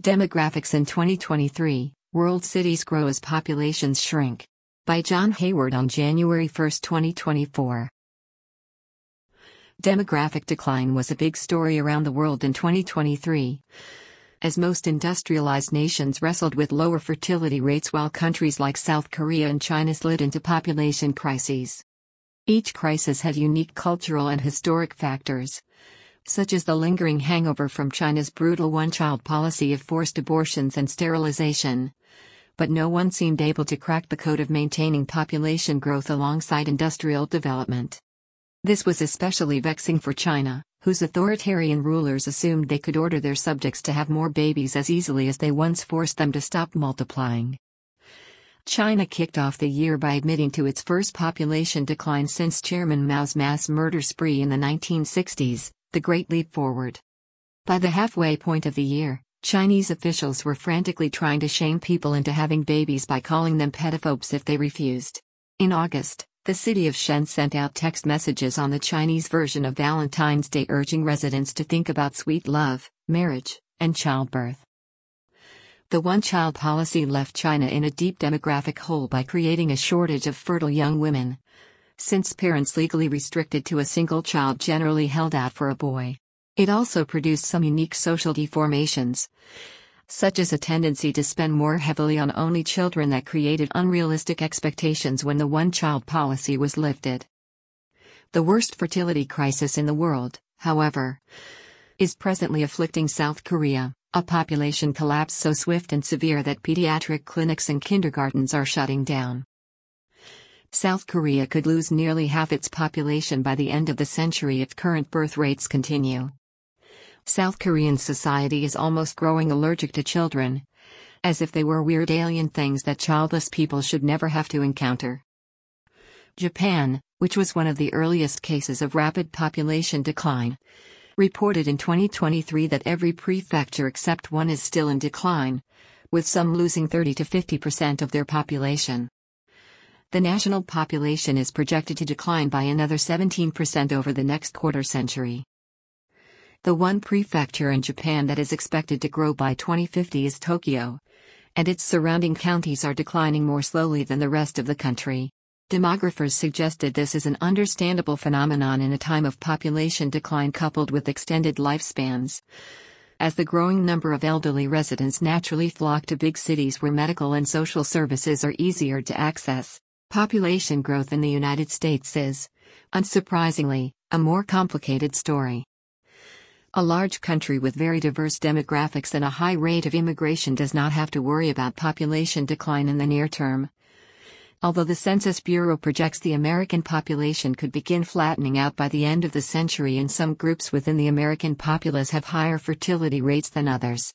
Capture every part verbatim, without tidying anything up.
Demographics in twenty twenty-three, World Cities Grow as Populations Shrink. By John Hayward on January first, twenty twenty-four. Demographic decline was a big story around the world in twenty twenty-three, as most industrialized nations wrestled with lower fertility rates while countries like South Korea and China slid into population crises. Each crisis had unique cultural and historic factors, such as the lingering hangover from China's brutal one-child policy of forced abortions and sterilization. But no one seemed able to crack the code of maintaining population growth alongside industrial development. This was especially vexing for China, whose authoritarian rulers assumed they could order their subjects to have more babies as easily as they once forced them to stop multiplying. China kicked off the year by admitting to its first population decline since Chairman Mao's mass murder spree in the nineteen sixties, the Great Leap Forward. By the halfway point of the year, Chinese officials were frantically trying to shame people into having babies by calling them pedophobes if they refused. In August, the city of Shenzhen sent out text messages on the Chinese version of Valentine's Day urging residents to think about sweet love, marriage, and childbirth. The one-child policy left China in a deep demographic hole by creating a shortage of fertile young women, since parents legally restricted to a single child generally held out for a boy. It also produced some unique social deformations, such as a tendency to spend more heavily on only children that created unrealistic expectations when the one-child policy was lifted. The worst fertility crisis in the world, however, is presently afflicting South Korea, a population collapse so swift and severe that pediatric clinics and kindergartens are shutting down. South Korea could lose nearly half its population by the end of the century if current birth rates continue. South Korean society is almost growing allergic to children, as if they were weird alien things that childless people should never have to encounter. Japan, which was one of the earliest cases of rapid population decline, reported in twenty twenty-three that every prefecture except one is still in decline, with some losing thirty to fifty percent of their population. The national population is projected to decline by another seventeen percent over the next quarter century. The one prefecture in Japan that is expected to grow by twenty fifty is Tokyo, and its surrounding counties are declining more slowly than the rest of the country. Demographers suggested this is an understandable phenomenon in a time of population decline coupled with extended lifespans, as the growing number of elderly residents naturally flock to big cities where medical and social services are easier to access. Population growth in the United States is, unsurprisingly, a more complicated story. A large country with very diverse demographics and a high rate of immigration does not have to worry about population decline in the near term. Although the Census Bureau projects the American population could begin flattening out by the end of the century, and some groups within the American populace have higher fertility rates than others.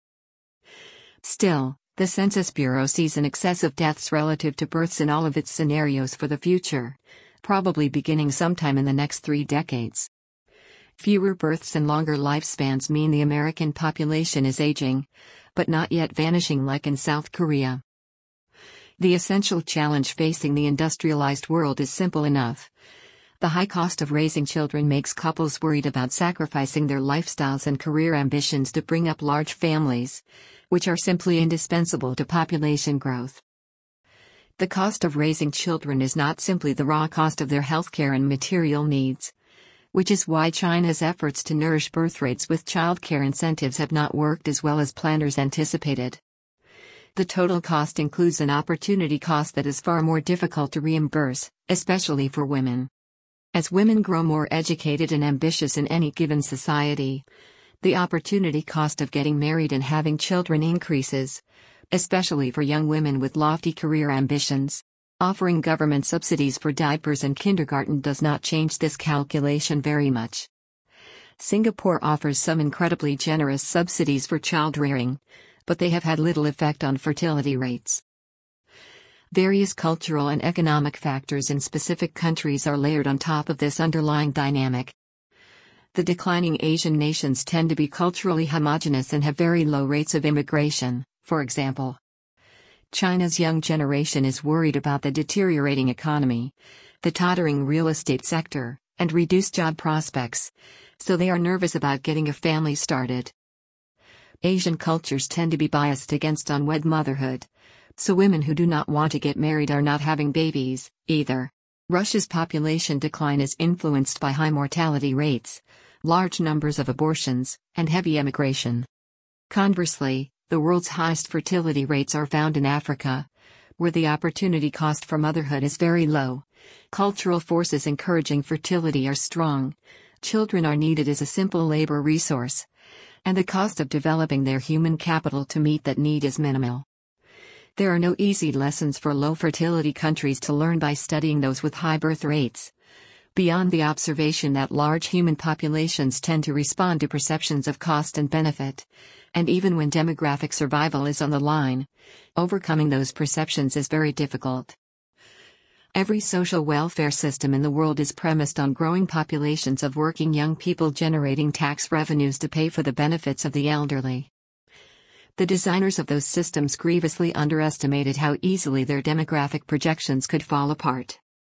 Still, the Census Bureau sees an excess of deaths relative to births in all of its scenarios for the future, probably beginning sometime in the next three decades. Fewer births and longer lifespans mean the American population is aging, but not yet vanishing like in South Korea. The essential challenge facing the industrialized world is simple enough. The high cost of raising children makes couples worried about sacrificing their lifestyles and career ambitions to bring up large families, which are simply indispensable to population growth. The cost of raising children is not simply the raw cost of their healthcare and material needs, which is why China's efforts to nourish birth rates with childcare incentives have not worked as well as planners anticipated. The total cost includes an opportunity cost that is far more difficult to reimburse, especially for women. As women grow more educated and ambitious in any given society, the opportunity cost of getting married and having children increases, especially for young women with lofty career ambitions. Offering government subsidies for diapers and kindergarten does not change this calculation very much. Singapore offers some incredibly generous subsidies for child rearing, but they have had little effect on fertility rates. Various cultural and economic factors in specific countries are layered on top of this underlying dynamic. The declining Asian nations tend to be culturally homogeneous and have very low rates of immigration, for example. China's young generation is worried about the deteriorating economy, the tottering real estate sector, and reduced job prospects, so they are nervous about getting a family started. Asian cultures tend to be biased against unwed motherhood. So women who do not want to get married are not having babies, either. Russia's population decline is influenced by high mortality rates, large numbers of abortions, and heavy emigration. Conversely, the world's highest fertility rates are found in Africa, where the opportunity cost for motherhood is very low. Cultural forces encouraging fertility are strong. Children are needed as a simple labor resource, and the cost of developing their human capital to meet that need is minimal. There are no easy lessons for low fertility countries to learn by studying those with high birth rates. Beyond the observation that large human populations tend to respond to perceptions of cost and benefit, and even when demographic survival is on the line, overcoming those perceptions is very difficult. Every social welfare system in the world is premised on growing populations of working young people generating tax revenues to pay for the benefits of the elderly. The designers of those systems grievously underestimated how easily their demographic projections could fall apart.